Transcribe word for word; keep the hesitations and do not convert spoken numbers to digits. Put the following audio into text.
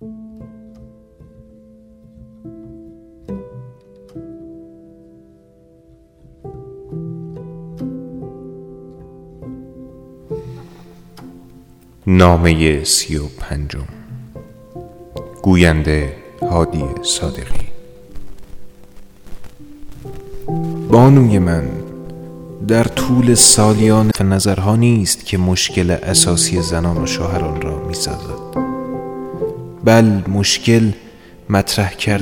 نامه سی و پنجم. گوینده هادی صادقی. بانوی من، در طول سالیان نظرها نیست که مشکل اساسی زنان و شوهران را می سازد، بل مشکل مطرح کرد